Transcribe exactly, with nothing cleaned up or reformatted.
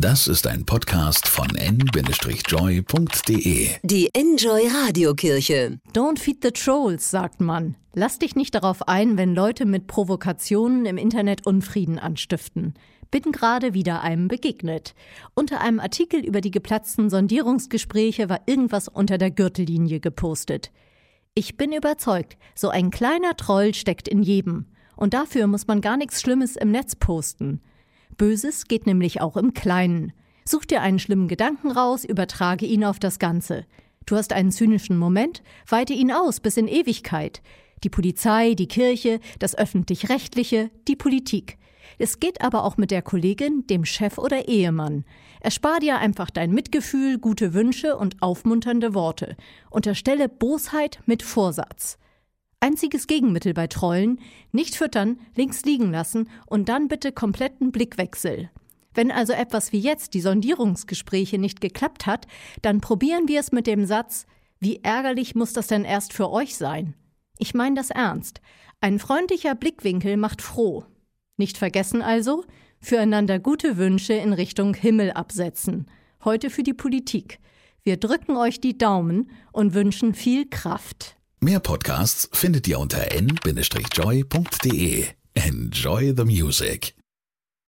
Das ist ein Podcast von n Bindestrich joy punkt de. Die Enjoy Radiokirche. Don't feed the trolls, sagt man. Lass dich nicht darauf ein, wenn Leute mit Provokationen im Internet Unfrieden anstiften. Bin gerade wieder einem begegnet. Unter einem Artikel über die geplatzten Sondierungsgespräche war irgendwas unter der Gürtellinie gepostet. Ich bin überzeugt, so ein kleiner Troll steckt in jedem. Und dafür muss man gar nichts Schlimmes im Netz posten. Böses geht nämlich auch im Kleinen. Such dir einen schlimmen Gedanken raus, übertrage ihn auf das Ganze. Du hast einen zynischen Moment, weite ihn aus bis in Ewigkeit. Die Polizei, die Kirche, das Öffentlich-Rechtliche, die Politik. Es geht aber auch mit der Kollegin, dem Chef oder Ehemann. Erspar dir einfach dein Mitgefühl, gute Wünsche und aufmunternde Worte. Unterstelle Bosheit mit Vorsatz. Einziges Gegenmittel bei Trollen: nicht füttern, links liegen lassen und dann bitte kompletten Blickwechsel. Wenn also etwas wie jetzt die Sondierungsgespräche nicht geklappt hat, dann probieren wir es mit dem Satz: Wie ärgerlich muss das denn erst für euch sein? Ich meine das ernst. Ein freundlicher Blickwinkel macht froh. Nicht vergessen also, füreinander gute Wünsche in Richtung Himmel absetzen. Heute für die Politik. Wir drücken euch die Daumen und wünschen viel Kraft. Mehr Podcasts findet ihr unter n Bindestrich joy punkt de. Enjoy the music.